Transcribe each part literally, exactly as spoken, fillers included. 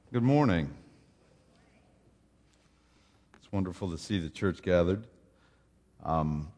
Good morning. It's wonderful to see the church gathered. Um,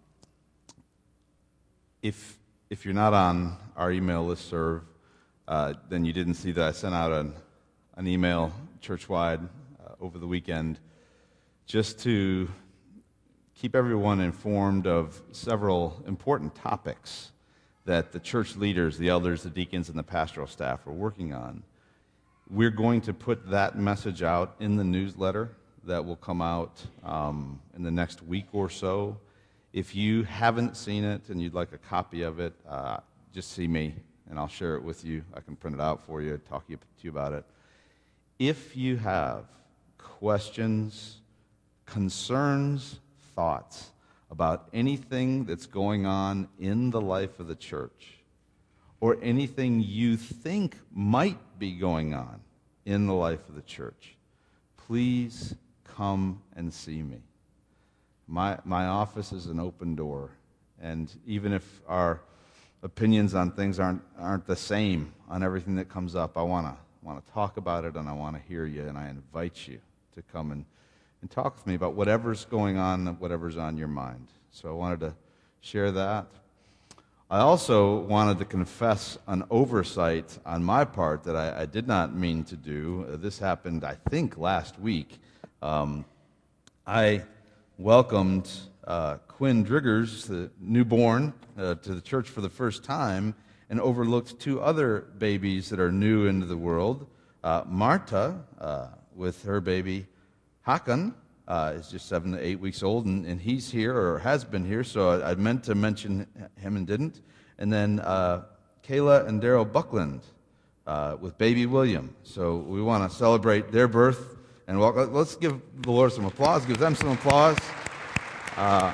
if if you're not on our email listserv, uh, then you didn't see that I sent out an, an email church-wide uh, over the weekend just to keep everyone informed of several important topics that the church leaders, the elders, the deacons, and the pastoral staff are working on. We're going to put that message out in the newsletter that will come out um, in the next week or so. If you haven't seen it and you'd like a copy of it, uh, just see me and I'll share it with you. I can print it out for you, talk to you about it. If you have questions, concerns, thoughts about anything that's going on in the life of the church, or anything you think might be going on in the life of the church, please come and see me. My my office is an open door, and even if our opinions on things aren't aren't the same on everything that comes up, I want to want to talk about it, and I want to hear you, and I invite you to come and, and talk with me about whatever's going on, whatever's on your mind. So I wanted to share that. I also wanted to confess an oversight on my part that I, I did not mean to do. Uh, this happened, I think, last week. Um, I welcomed uh, Quinn Driggers, the newborn, uh, to the church for the first time and overlooked two other babies that are new into the world. Uh, Marta, uh, with her baby Hakan, Uh, is just seven to eight weeks old, and, and he's here, or has been here, so I, I meant to mention him and didn't. And then uh, Kayla and Daryl Buckland uh, with baby William. So we want to celebrate their birth, and welcome. Let's give the Lord some applause. Give them some applause. Uh,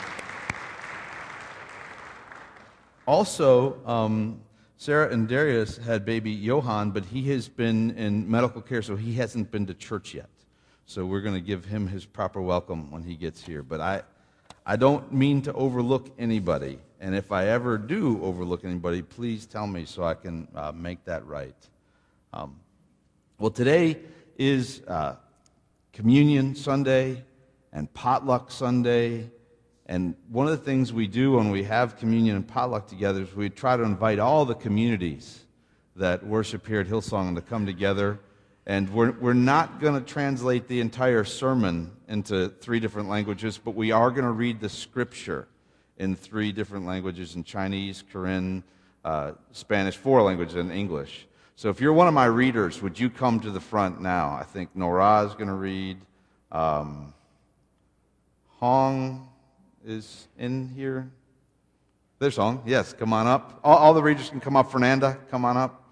also, um, Sarah and Darius had baby Johan, but he has been in medical care, so he hasn't been to church yet. So we're going to give him his proper welcome when he gets here. But I, I don't mean to overlook anybody. And if I ever do overlook anybody, please tell me so I can uh, make that right. Um, well, today is uh, Communion Sunday and Potluck Sunday. And one of the things we do when we have communion and potluck together is we try to invite all the communities that worship here at Hillsong to come together. And we're, we're not going to translate the entire sermon into three different languages, but we are going to read the scripture in three different languages, in Chinese, Korean, uh, Spanish, four languages, and English. So if you're one of my readers, would you come to the front now? I think Nora is going to read. Um, Hong is in here. There's Hong. Yes, come on up. All, all the readers can come up. Fernanda, come on up.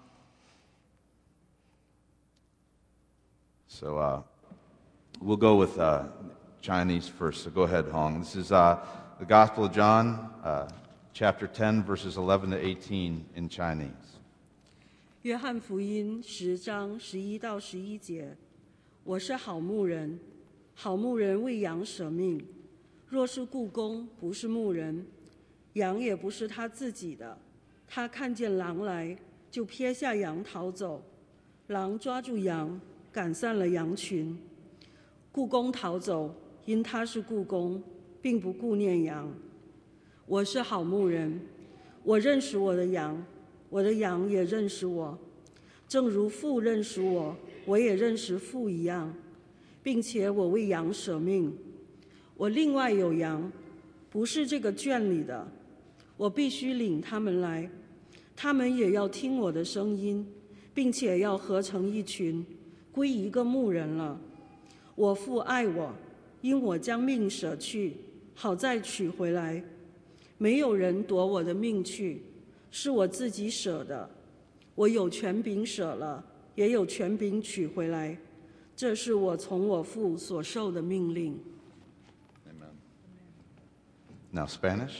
So uh, we'll go with uh, Chinese first. So go ahead, Hong. This is uh, the Gospel of John, uh, chapter ten, verses eleven to eighteen in Chinese. 约翰福音十章十一到十一节，我是好牧人，好牧人为羊舍命。若是雇工不是牧人，羊也不是他自己的，他看见狼来，就撇下羊逃走，狼抓住羊。赶散了羊群，雇工逃走，因他是雇工，并不顾念羊。我是好牧人，我认识我的羊，我的羊也认识我，正如父认识我，我也认识父一样，并且我为羊舍命。我另外有羊，不是这个圈里的，我必须领他们来，他们也要听我的声音，并且要合成一群。归一个牧人了，我父爱我，因我将命舍去，好再取回来。没有人夺我的命去，是我自己舍的。我有权柄舍了，也有权柄取回来。这是我从我父所受的命令。 Amen. Now Spanish.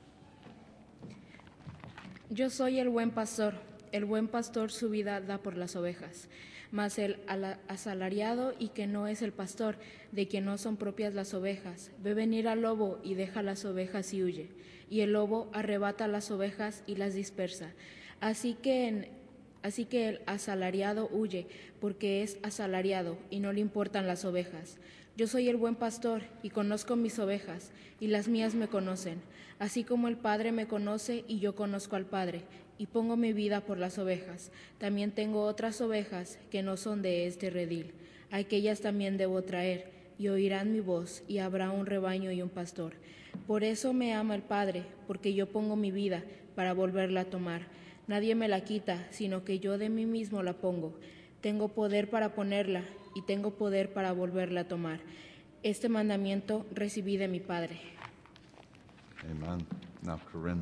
Yo soy el buen pastor. El buen pastor su vida da por las ovejas. Mas el asalariado y que no es el pastor, de quien no son propias las ovejas, ve venir al lobo y deja las ovejas y huye. Y el lobo arrebata las ovejas y las dispersa. Así que en Así que el asalariado huye, porque es asalariado y no le importan las ovejas. Yo soy el buen pastor y conozco mis ovejas, y las mías me conocen, así como el Padre me conoce y yo conozco al Padre, y pongo mi vida por las ovejas. También tengo otras ovejas que no son de este redil. A aquellas también debo traer, y oirán mi voz, y habrá un rebaño y un pastor. Por eso me ama el Padre, porque yo pongo mi vida para volverla a tomar. Nadie me la quita, sino que yo de mí mismo la pongo. Tengo poder para ponerla y tengo poder para volverla a tomar. Este mandamiento recibí de mi Padre. Amen. Now, Corinne.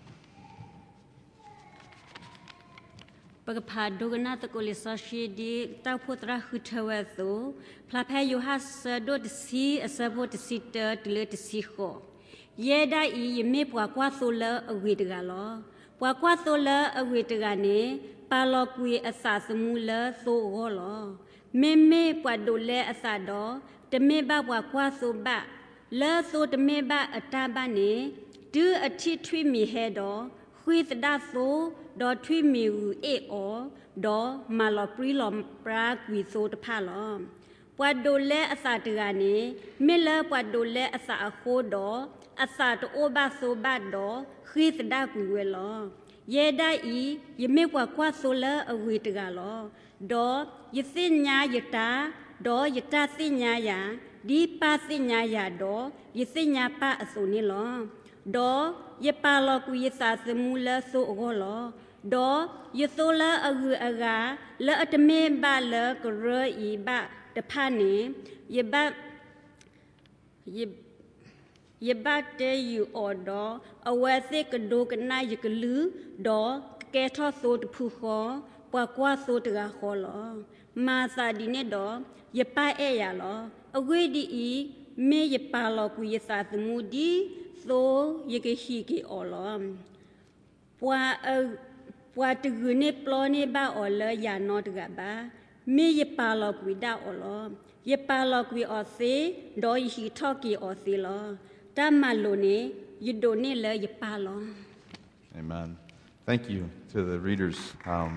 ปกพาดูกันน่าตะกุลิสชีดีตาพุทธะคือเทวตุพระเพยยูฮัสโดดสีอสบุตสิเตติเลติสิโคเยได้อียเมปวากว่าโซเลอวิตกาลอปวากว่าโซเลอวิตกาเนปาลอกุยอสาสมูเลโซโกลอเมเมปวดูเลอสาดอตเมบะปวากว่าโซบะเลโซตเมบะอตาบะเนดืออทิทวิมีเฮดอคุยตดาโซดอทวิมิวเอโอดอมาลอปรีลอมปรากวิโซตพาลอมปวดดูแลอาสาตกานีเมลปวดดูแลอาสาโคดออาสาตโอบาโซบาดอคุยตดากุเวลอเยได้อียเมกว่ากว่าโซเลอวิตกาลอดอยสิญญายตาดอยตาสิญญายาดีปาสิญญายาดอยสิญญาปาอสุนิลอดอยปาลอกุยสาสมูลโซโกลอดอยโซลาอกุอากาละอัตเมบาลกรอีบะตะพานียบะยยบะเตยูออดอเวเซกดูกนายกลือดอแกทอโซตพูขอปวากว่าโซตกาขอลอมาซาดิเนดอยปาเอยาลออเวดีอีเมยปาลอกุยสาสมูดีโซยกฮีกิออลอปวาเอปวาตกุเนปลอเนบาออลยานอตกะบาเมยปาลอกุยดาออลอยปาลอกุยออเซดอยฮีทอกีออเซลอตามาโลเนยโดเนเลยยปาลอ Amen. Thank you to the readers. Um,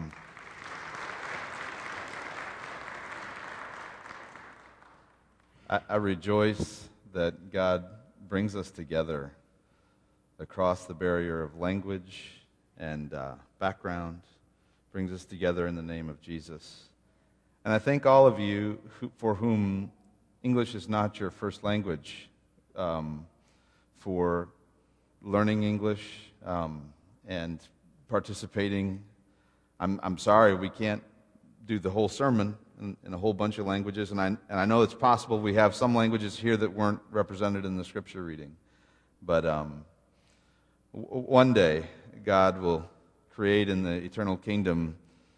I, I rejoice that God brings us together across the barrier of language and uh, background, brings us together in the name of Jesus. And I thank all of you who, for whom English is not your first language, um, for learning English um, and participating. I'm, I'm sorry we can't do the whole sermon in, in a whole bunch of languages, and I, and I know it's possible we have some languages here that weren't represented in the scripture reading. But um, w- one day, God will create in the eternal kingdom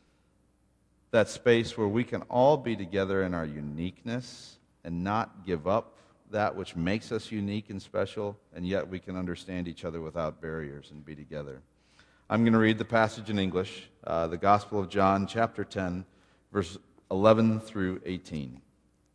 that space where we can all be together in our uniqueness and not give up that which makes us unique and special, and yet we can understand each other without barriers and be together. I'm going to read the passage in English, uh, the Gospel of John, chapter ten, verse eleven through eighteen.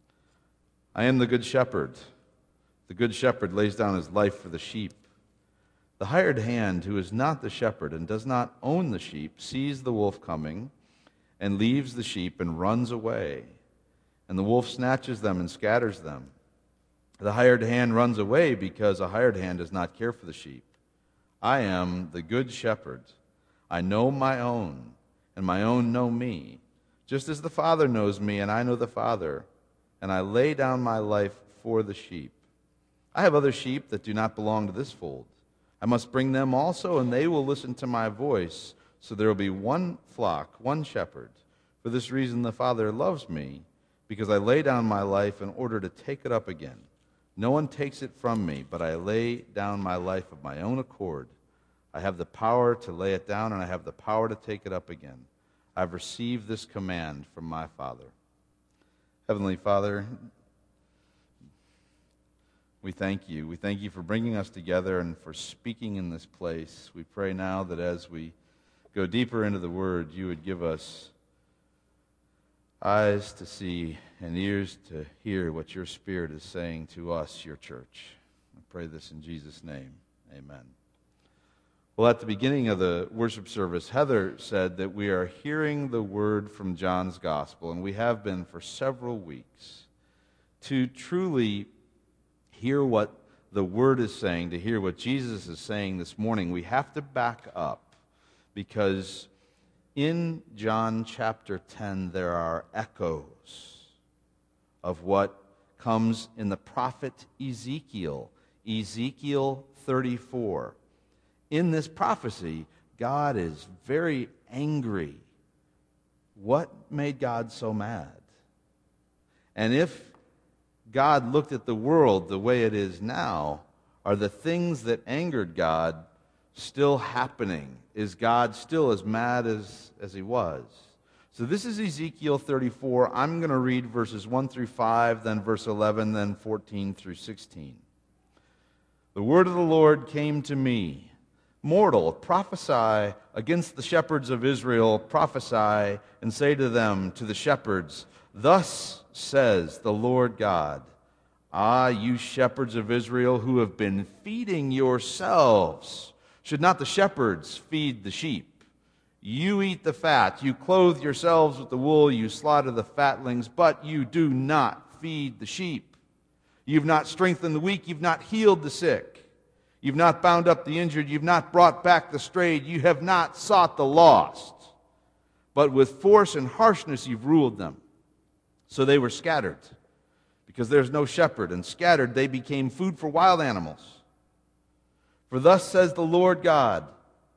I am the good shepherd. The good shepherd lays down his life for the sheep. The hired hand, who is not the shepherd and does not own the sheep, sees the wolf coming and leaves the sheep and runs away. And the wolf snatches them and scatters them. The hired hand runs away because a hired hand does not care for the sheep. I am the good shepherd. I know my own, and my own know me, just as the Father knows me, and I know the Father, and I lay down my life for the sheep. I have other sheep that do not belong to this fold. I must bring them also, and they will listen to my voice. So there will be one flock, one shepherd. For this reason the Father loves me, because I lay down my life in order to take it up again. No one takes it from me, but I lay down my life of my own accord. I have the power to lay it down, and I have the power to take it up again. I've received this command from my Father. Heavenly Father, we thank you. We thank you for bringing us together and for speaking in this place. We pray now that as we go deeper into the Word, you would give us eyes to see and ears to hear what your Spirit is saying to us, your church. I pray this in Jesus' name. Amen. Well, at the beginning of the worship service, Heather said that we are hearing the word from John's gospel, and we have been for several weeks. To truly hear what the word is saying, to hear what Jesus is saying this morning, we have to back up, because in John chapter ten there are echoes of what comes in the prophet Ezekiel, Ezekiel thirty-four. In this prophecy, God is very angry. What made God so mad? And if God looked at the world the way it is now, are the things that angered God still happening? Is God still as mad as, as he was? So this is Ezekiel thirty-four. I'm going to read verses one through five, then verse eleven, then fourteen through sixteen. The word of the Lord came to me. Mortal, prophesy against the shepherds of Israel, prophesy and say to them, to the shepherds, thus says the Lord God, ah, you shepherds of Israel who have been feeding yourselves, should not the shepherds feed the sheep? You eat the fat, you clothe yourselves with the wool, you slaughter the fatlings, but you do not feed the sheep. You've not strengthened the weak, you've not healed the sick. You've not bound up the injured, you've not brought back the strayed, you have not sought the lost. But with force and harshness you've ruled them. So they were scattered, because there's no shepherd, and scattered they became food for wild animals. For thus says the Lord God,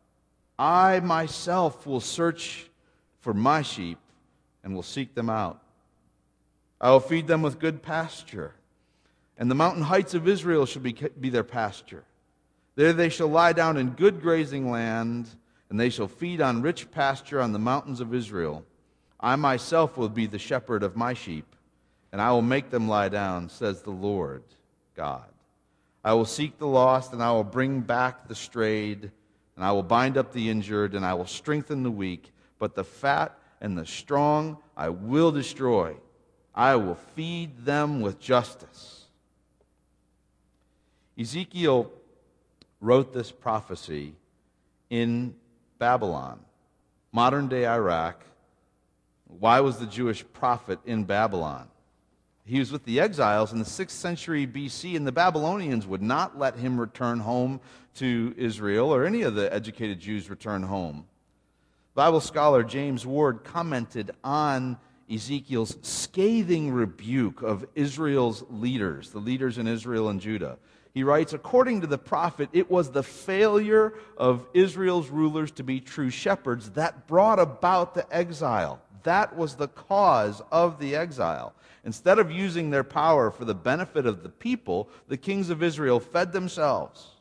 I myself will search for my sheep and will seek them out. I will feed them with good pasture, and the mountain heights of Israel shall be, be their pasture. There they shall lie down in good grazing land, and they shall feed on rich pasture on the mountains of Israel. I myself will be the shepherd of my sheep, and I will make them lie down, says the Lord God. I will seek the lost, and I will bring back the strayed, and I will bind up the injured, and I will strengthen the weak. But the fat and the strong I will destroy. I will feed them with justice. Ezekiel wrote this prophecy in Babylon, modern-day Iraq. Why was the Jewish prophet in Babylon? He was with the exiles in the sixth century B C, and the Babylonians would not let him return home to Israel, or any of the educated Jews return home. Bible scholar James Ward commented on Ezekiel's scathing rebuke of Israel's leaders, the leaders in Israel and Judah. He writes, according to the prophet, it was the failure of Israel's rulers to be true shepherds that brought about the exile. That was the cause of the exile. Instead of using their power for the benefit of the people, the kings of Israel fed themselves.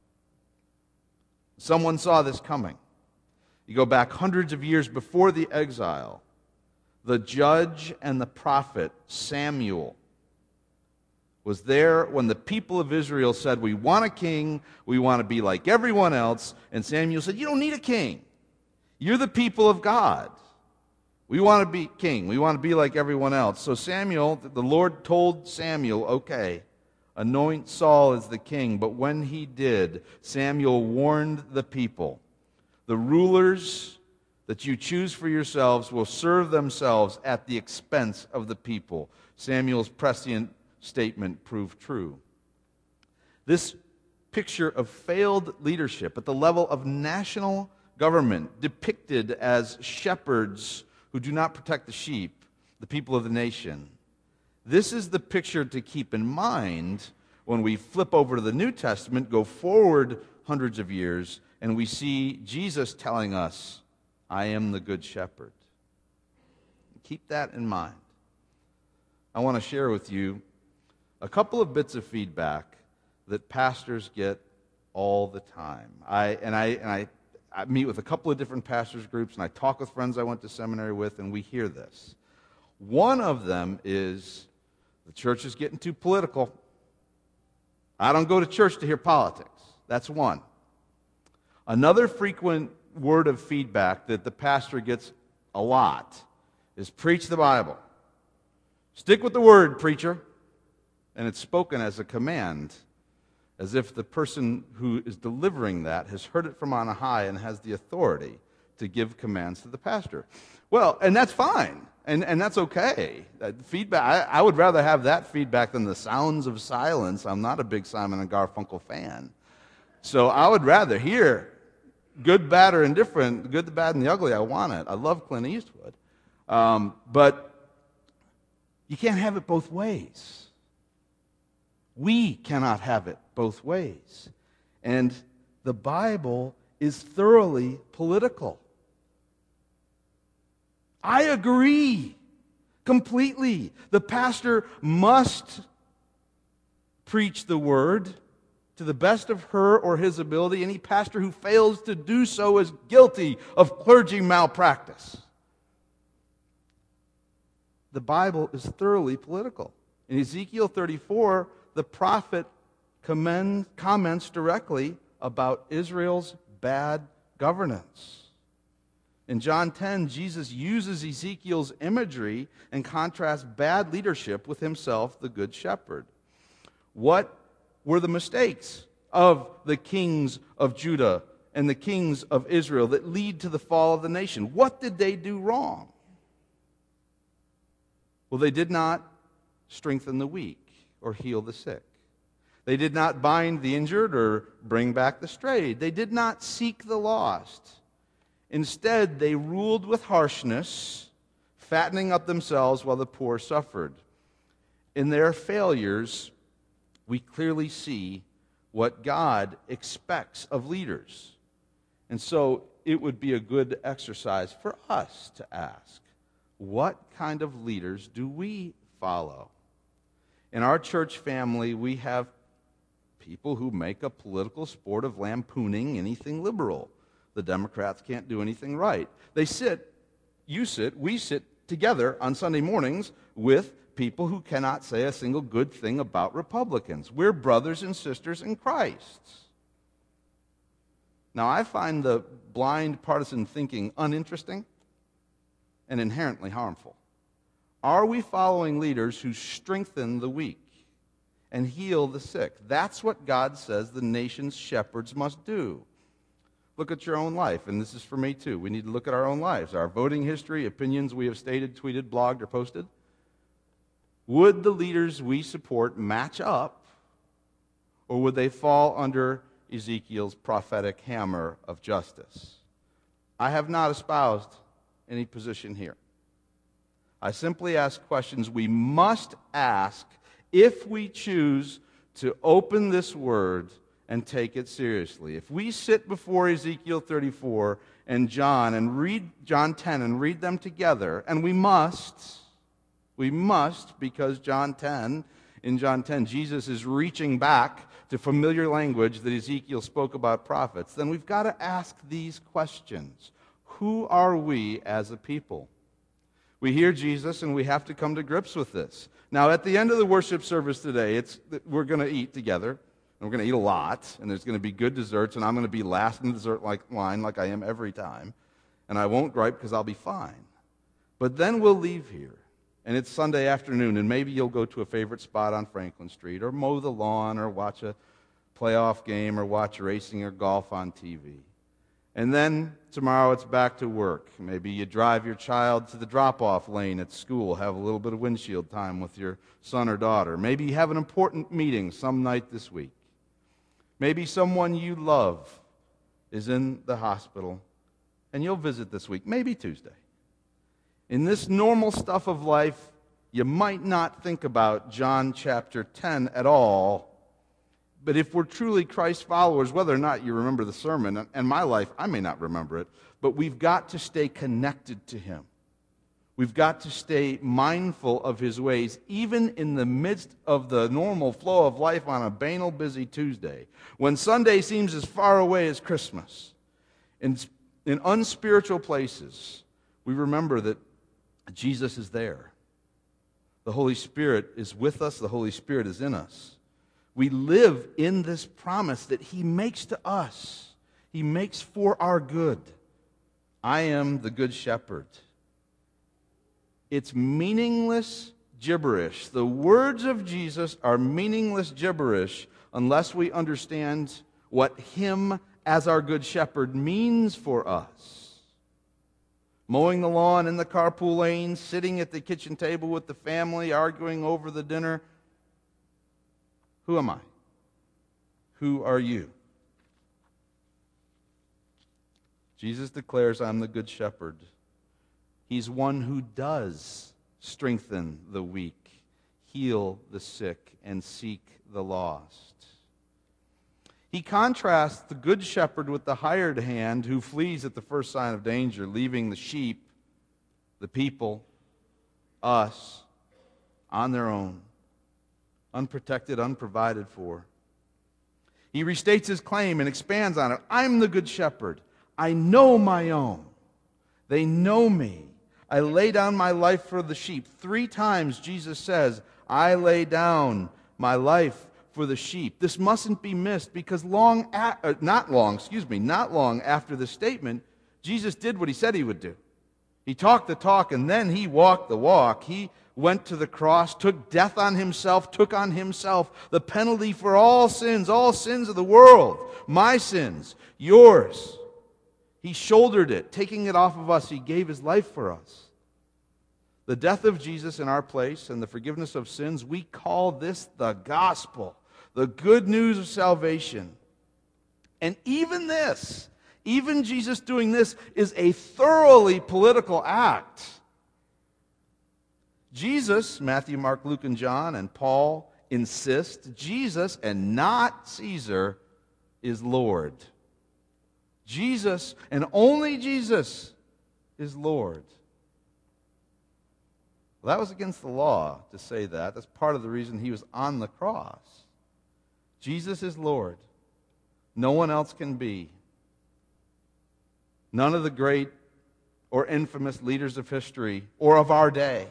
Someone saw this coming. You go back hundreds of years before the exile. The judge and the prophet Samuel was there when the people of Israel said, we want a king, we want to be like everyone else. And Samuel said, you don't need a king. You're the people of God. We want to be king. We want to be like everyone else. So Samuel, the Lord told Samuel, okay, anoint Saul as the king. But when he did, Samuel warned the people, the rulers that you choose for yourselves will serve themselves at the expense of the people. Samuel's prescient statement proved true. This picture of failed leadership at the level of national government, depicted as shepherds who do not protect the sheep, the people of the nation. This is the picture to keep in mind when we flip over to the New Testament, go forward hundreds of years, and we see Jesus telling us, I am the good shepherd. Keep that in mind. I want to share with you a couple of bits of feedback that pastors get all the time. I and I and I, I meet with a couple of different pastors groups, and I talk with friends I went to seminary with, and we hear this. One of them is, the church is getting too political. I don't go to church to hear politics. That's one. Another frequent word of feedback that the pastor gets a lot is, preach the Bible. Stick with the word, preacher. And it's spoken as a command, as if the person who is delivering that has heard it from on high and has the authority to give commands to the pastor. Well, and that's fine, and, and that's okay. That feedback, I, I would rather have that feedback than the sounds of silence. I'm not a big Simon and Garfunkel fan. So I would rather hear good, bad, or indifferent, the good, the bad, and the ugly. I want it. I love Clint Eastwood. Um, but you can't have it both ways. We cannot have it both ways. And the Bible is thoroughly political. I agree completely. The pastor must preach the word to the best of her or his ability. Any pastor who fails to do so is guilty of clergy malpractice. The Bible is thoroughly political. In Ezekiel thirty-four, the prophet commend, comments directly about Israel's bad governance. In John ten, Jesus uses Ezekiel's imagery and contrasts bad leadership with himself, the Good Shepherd. What were the mistakes of the kings of Judah and the kings of Israel that lead to the fall of the nation? What did they do wrong? Well, they did not strengthen the weak or heal the sick. They did not bind the injured or bring back the strayed. They did not seek the lost. Instead, they ruled with harshness, fattening up themselves while the poor suffered. In their failures, we clearly see what God expects of leaders. And so it would be a good exercise for us to ask, what kind of leaders do we follow? In our church family, we have people who make a political sport of lampooning anything liberal. The Democrats can't do anything right. They sit, you sit, we sit together on Sunday mornings with people who cannot say a single good thing about Republicans. We're brothers and sisters in Christ. Now, I find the blind partisan thinking uninteresting and inherently harmful. Are we following leaders who strengthen the weak and heal the sick? That's what God says the nation's shepherds must do. Look at your own life, and this is for me too. We need to look at our own lives, our voting history, opinions we have stated, tweeted, blogged, or posted. Would the leaders we support match up, or would they fall under Ezekiel's prophetic hammer of justice? I have not espoused any position here. I simply ask questions we must ask if we choose to open this word and take it seriously. If we sit before Ezekiel thirty-four and John and read John ten and read them together, and we must, we must, because John ten, in John ten, Jesus is reaching back to familiar language that Ezekiel spoke about prophets, then we've got to ask these questions. Who are we as a people? We hear Jesus, and we have to come to grips with this. Now, at the end of the worship service today, it's we're going to eat together, and we're going to eat a lot, and there's going to be good desserts, and I'm going to be last in the dessert like line like I am every time, and I won't gripe because I'll be fine. But then we'll leave here, and it's Sunday afternoon, and maybe you'll go to a favorite spot on Franklin Street, or mow the lawn, or watch a playoff game, or watch racing or golf on T V. And then tomorrow it's back to work. Maybe you drive your child to the drop-off lane at school, have a little bit of windshield time with your son or daughter. Maybe you have an important meeting some night this week. Maybe someone you love is in the hospital, and you'll visit this week, maybe Tuesday. In this normal stuff of life, you might not think about John chapter ten at all. But if we're truly Christ followers, whether or not you remember the sermon, and my life, I may not remember it, but we've got to stay connected to Him. We've got to stay mindful of His ways, even in the midst of the normal flow of life on a banal, busy Tuesday. When Sunday seems as far away as Christmas, in, in unspiritual places, we remember that Jesus is there. The Holy Spirit is with us. The Holy Spirit is in us. We live in this promise that He makes to us. He makes for our good. I am the Good Shepherd. It's meaningless gibberish. The words of Jesus are meaningless gibberish unless we understand what Him as our Good Shepherd means for us. Mowing the lawn in the carpool lane, sitting at the kitchen table with the family, arguing over the dinner. Who am I? Who are you? Jesus declares, I'm the Good Shepherd. He's one who does strengthen the weak, heal the sick, and seek the lost. He contrasts the Good Shepherd with the hired hand who flees at the first sign of danger, leaving the sheep, the people, us, on their own, unprotected, unprovided for. He restates his claim and expands on it. I'm the Good Shepherd. I know my own. They know me. I lay down my life for the sheep. Three times Jesus says, I lay down my life for the sheep. This mustn't be missed because long, a- uh, not long, excuse me, not long after the statement, Jesus did what He said He would do. He talked the talk and then He walked the walk. He went to the cross, took death on Himself, took on Himself the penalty for all sins, all sins of the world, my sins, yours. He shouldered it, taking it off of us. He gave His life for us. The death of Jesus in our place and the forgiveness of sins, we call this the gospel, the good news of salvation. And even this, even Jesus doing this, is a thoroughly political act. Jesus, Matthew, Mark, Luke, and John, and Paul insist Jesus and not Caesar is Lord. Jesus, and only Jesus, is Lord. Well, that was against the law to say that. That's part of the reason He was on the cross. Jesus is Lord. No one else can be. None of the great or infamous leaders of history or of our day.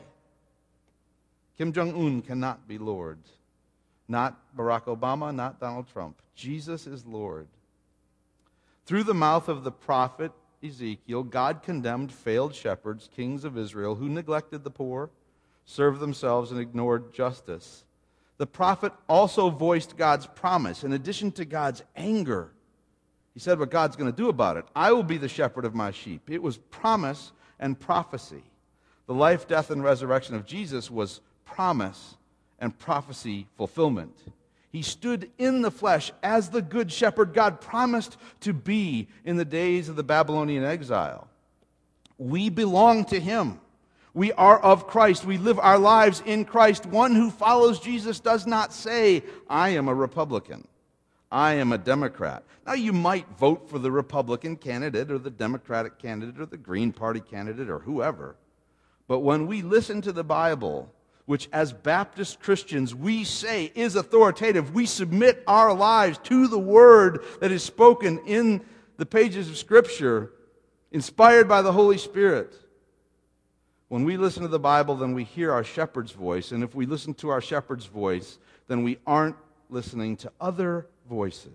Kim Jong-un cannot be Lord. Not Barack Obama, not Donald Trump. Jesus is Lord. Through the mouth of the prophet Ezekiel, God condemned failed shepherds, kings of Israel, who neglected the poor, served themselves, and ignored justice. The prophet also voiced God's promise. In addition to God's anger, he said what God's going to do about it. I will be the shepherd of my sheep. It was promise and prophecy. The life, death, and resurrection of Jesus was promise and prophecy fulfillment. He stood in the flesh as the good shepherd God promised to be in the days of the Babylonian exile. We belong to Him. We are of Christ. We live our lives in Christ. One who follows Jesus does not say, I am a Republican. I am a Democrat. Now, you might vote for the Republican candidate or the Democratic candidate or the Green Party candidate or whoever. But when we listen to the Bible, which as Baptist Christians we say is authoritative, we submit our lives to the Word that is spoken in the pages of Scripture, inspired by the Holy Spirit. When we listen to the Bible, then we hear our shepherd's voice. And if we listen to our shepherd's voice, then we aren't listening to other voices.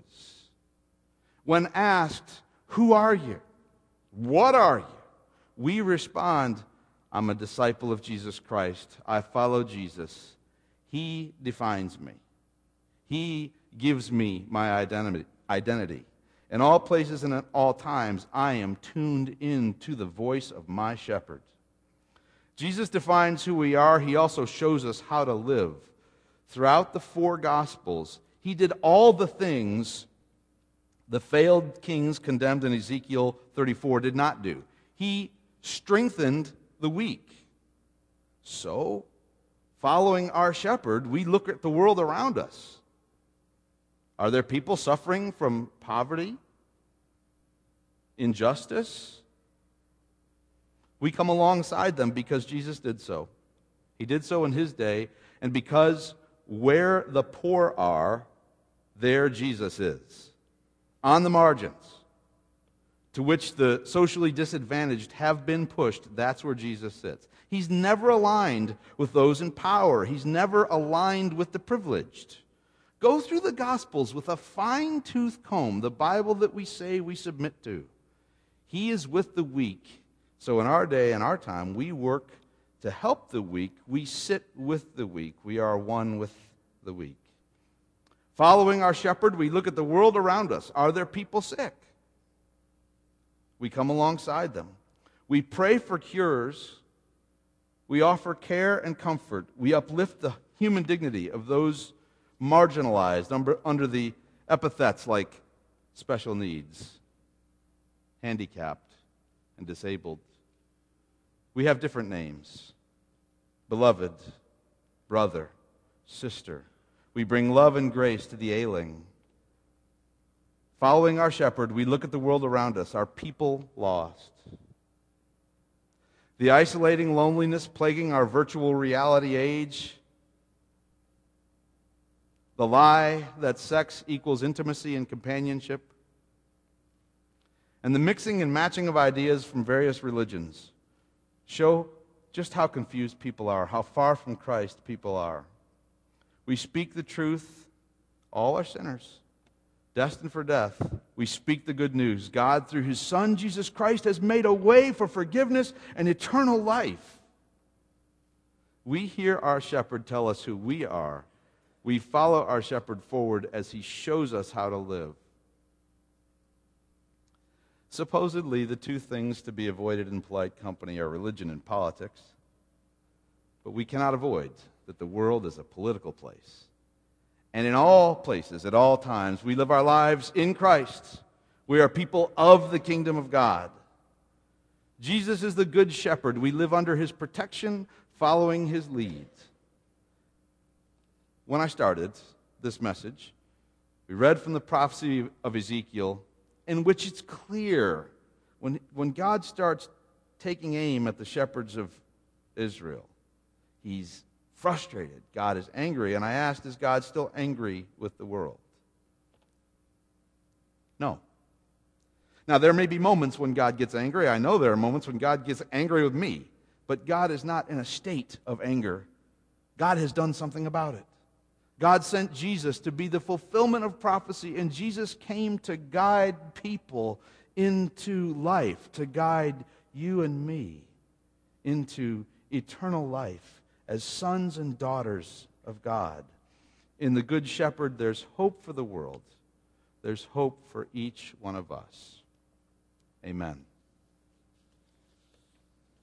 When asked, who are you? What are you? We respond, I'm a disciple of Jesus Christ. I follow Jesus. He defines me. He gives me my identity. identity. In all places and at all times, I am tuned in to the voice of my shepherd. Jesus defines who we are. He also shows us how to live. Throughout the four Gospels, He did all the things the failed kings condemned in Ezekiel thirty-four did not do. He strengthened the weak. So, following our shepherd, we look at the world around us. Are there people suffering from poverty, injustice? We come alongside them because Jesus did so. He did so in His day, and because where the poor are, there Jesus is. On the margins, to which the socially disadvantaged have been pushed, that's where Jesus sits. He's never aligned with those in power. He's never aligned with the privileged. Go through the Gospels with a fine-tooth comb, the Bible that we say we submit to. He is with the weak. So in our day and our time, we work to help the weak. We sit with the weak. We are one with the weak. Following our shepherd, we look at the world around us. Are there people sick? We come alongside them. We pray for cures. We offer care and comfort. We uplift the human dignity of those marginalized under, under the epithets like special needs, handicapped, and disabled. We have different names: beloved, brother, sister. We bring love and grace to the ailing. Following our shepherd, we look at the world around us, our people lost. The isolating loneliness plaguing our virtual reality age. The lie that sex equals intimacy and companionship. And the mixing and matching of ideas from various religions show just how confused people are, how far from Christ people are. We speak the truth. All are sinners, destined for death. We speak the good news. God, through His Son, Jesus Christ, has made a way for forgiveness and eternal life. We hear our shepherd tell us who we are. We follow our shepherd forward as he shows us how to live. Supposedly, the two things to be avoided in polite company are religion and politics. But we cannot avoid that the world is a political place. And in all places, at all times, we live our lives in Christ. We are people of the kingdom of God. Jesus is the good shepherd. We live under His protection, following His lead. When I started this message, we read from the prophecy of Ezekiel, in which it's clear when, when God starts taking aim at the shepherds of Israel, He's frustrated. God is angry. And I asked, is God still angry with the world? No. Now, there may be moments when God gets angry. I know there are moments when God gets angry with me. But God is not in a state of anger. God has done something about it. God sent Jesus to be the fulfillment of prophecy, and Jesus came to guide people into life, to guide you and me into eternal life as sons and daughters of God. In the Good Shepherd, there's hope for the world. There's hope for each one of us. Amen.